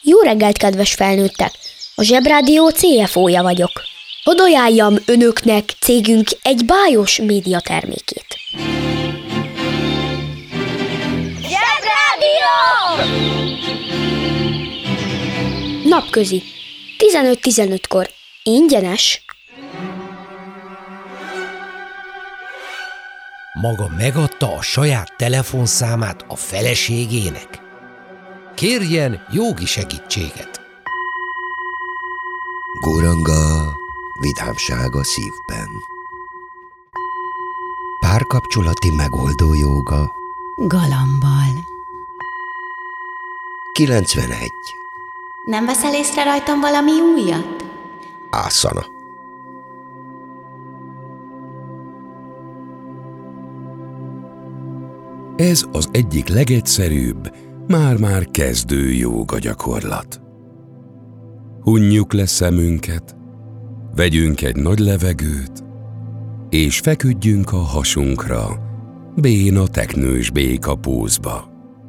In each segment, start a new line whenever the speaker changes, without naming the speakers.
Jó reggelt, kedves felnőttek! A Zsebrádió CFO-ja vagyok. Hadd ajánljam önöknek cégünk egy bájos média termékét.
Zsebrádió!
Napközi. 15-15-kor. Ingyenes.
Maga megadta a saját telefonszámát a feleségének? Kérjen jogi segítséget.
Góranga, vidámság a szívben. Párkapcsolati megoldó jóga.
Galambal.
91.
Nem veszel észre rajtam valami újat?
Ászana.
Ez az egyik legegyszerűbb, már-már kezdő jóga gyakorlat. Hunjuk le szemünket, vegyünk egy nagy levegőt, és feküdjünk a hasunkra, béna teknős béka pózba.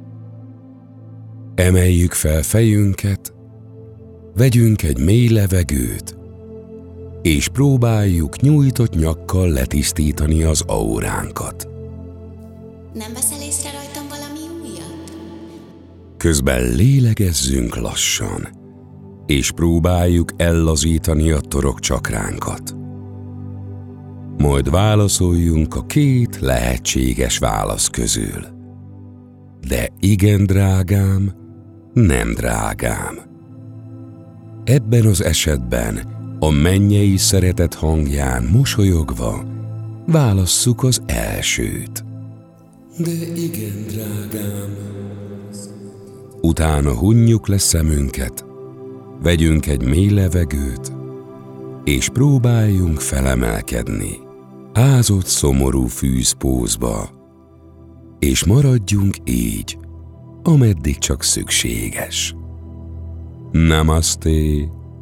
Emeljük fel fejünket, vegyünk egy mély levegőt, és próbáljuk nyújtott nyakkal letisztítani az auránkat.
Nem veszel észre rajtam valami újat?
Közben lélegezzünk lassan, és próbáljuk ellazítani a torokcsakránkat. Majd válaszoljunk a két lehetséges válasz közül. De igen, drágám, nem drágám. Ebben az esetben a mennyei szeretet hangján mosolyogva válasszuk az elsőt. De igen, drágám. Utána hunjuk le szemünket, vegyünk egy mély levegőt, és próbáljunk felemelkedni, ázott szomorú fűzpózba, és maradjunk így, ameddig csak szükséges. Namaste!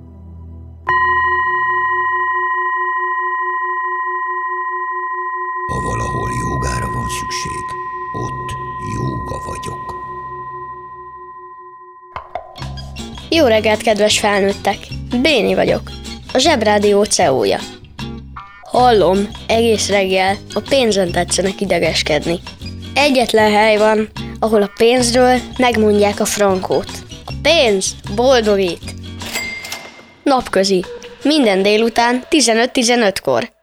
Ha valahol jógára van szükség, ott jóga vagyok.
Jó reggelt, kedves felnőttek! Béni vagyok, a Zsebrádió CEO-ja. Hallom, egész reggel a pénzen tetszenek idegeskedni. Egyetlen hely van, ahol a pénzről megmondják a frankót. A pénz boldogít! Napközi. Minden délután 15-15-kor.